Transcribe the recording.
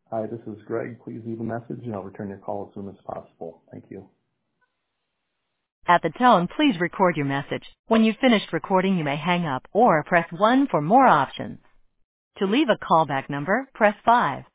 Hi, this is Greg. Please leave a message and I'll return your call as soon as possible. Thank you. At the tone, please record your message. When you've finished recording, you may hang up or press 1 for more options. To leave a callback number, press 5.